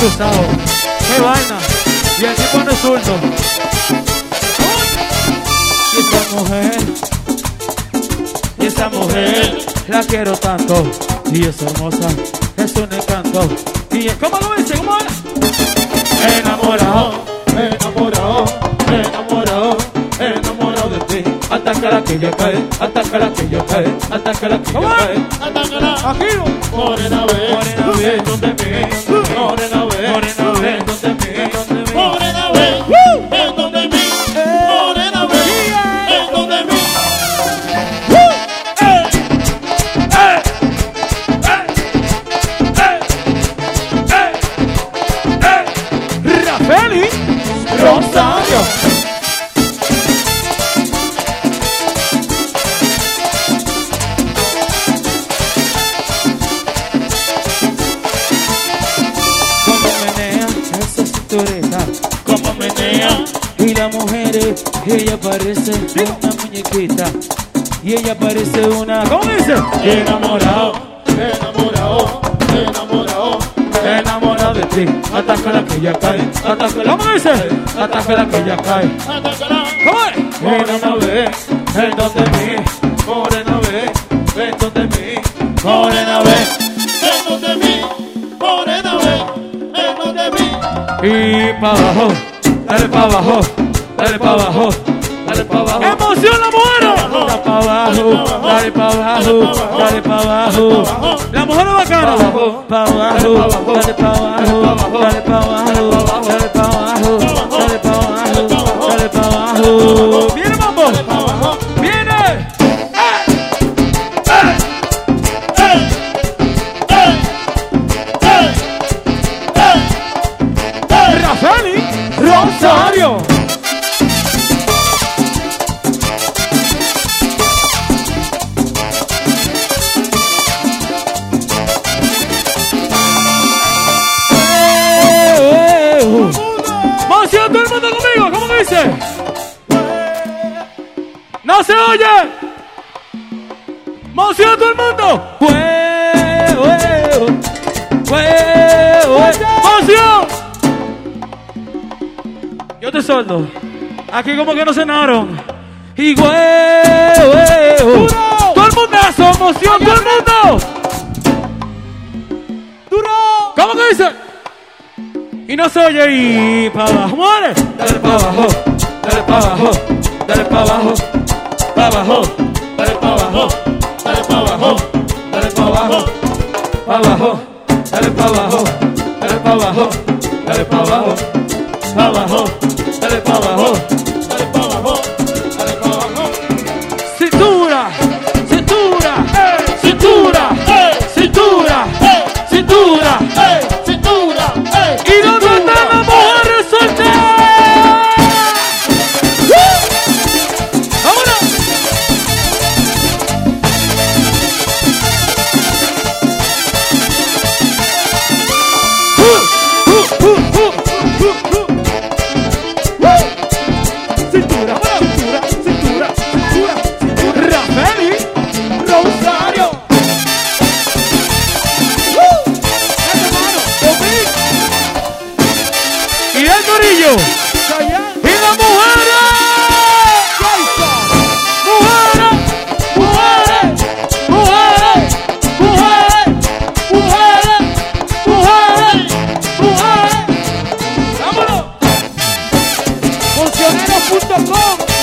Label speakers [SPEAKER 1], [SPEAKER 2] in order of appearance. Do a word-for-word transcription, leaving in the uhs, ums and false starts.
[SPEAKER 1] cruzado. ¡Qué vaina! Y el tipo no es zurdo. Y esa mujer, y esa mujer, la quiero tanto. Y es hermosa, es un encanto. Y es, ¿cómo lo dice? ¿Cómo es? Enamorado, enamorado, enamorado, enamorado de ti. Hasta que la que yo cae, hasta que la que yo cae, hasta que la que yo cae, hasta que la aquí morena ve, morena ve, donde me, morena ve, morena ve, donde me, donde me, morena ve, en donde me, morena ve, en donde me. Rafaeli Rosario. Como menea y la mujer, ella parece una muñequita y ella parece una, ¿cómo dice? Enamorado, enamorado, enamorado, enamorado de ti. Hasta que la que ya cae, hasta que la, ¿cómo dice? Hasta que la que ya cae, hasta que la, ¿cómo es? Morena ve, en donde mí, morena ve, en donde mí, morena ve, en donde mí, morena ve, en donde mí. Y pa' abajo, dale pa' abajo, dale pa' abajo, dale pa' abajo. ¡Emoción la mujer! Dale pa' abajo, dale pa' abajo, dale pa' abajo. La mujer es bacana. Pa' abajo, dale pa' abajo, dale pa' abajo, dale pa' abajo, dale pa' abajo, dale pa' abajo. ¡Viene, mambo! ¡Viene! Rafaeli Rosario. Vamos a todo el mundo conmigo, ¿cómo que dice? ¡No se oye! ¡Vamos a todo el mundo! ¡Emoción! Yo te soldo. Aquí como que no cenaron. Y huevo. Todo el mundo hace emoción, todo el mundo. Duro. ¿Cómo que dice? Y no se oye y para abajo. Muere. Dale para abajo. Dale para abajo. Dale para abajo. Para abajo. Dale para abajo. Dale para abajo. Dale para abajo. Para abajo. Dale para abajo. Dale para abajo. Dale para abajo. Para abajo. Dale pa' abajo, dale pa' abajo, dale pa' abajo. Cintura, cintura, eh, cintura, eh, cintura, eh, cintura, eh, cintura, eh. ¿Y dónde están las mujeres solteras? ¡Vámonos! Uh, uh, uh, uh, uh, uh. Cintura, cintura, cintura, cintura, cintura. Rafaeli Rosario. ¡Uh! Y el corillo. Y las mujeres. Mujeres, mujeres, mujeres, mujeres, mujeres, mujeres, mujeres. ¡Vámonos! Funcionero punto com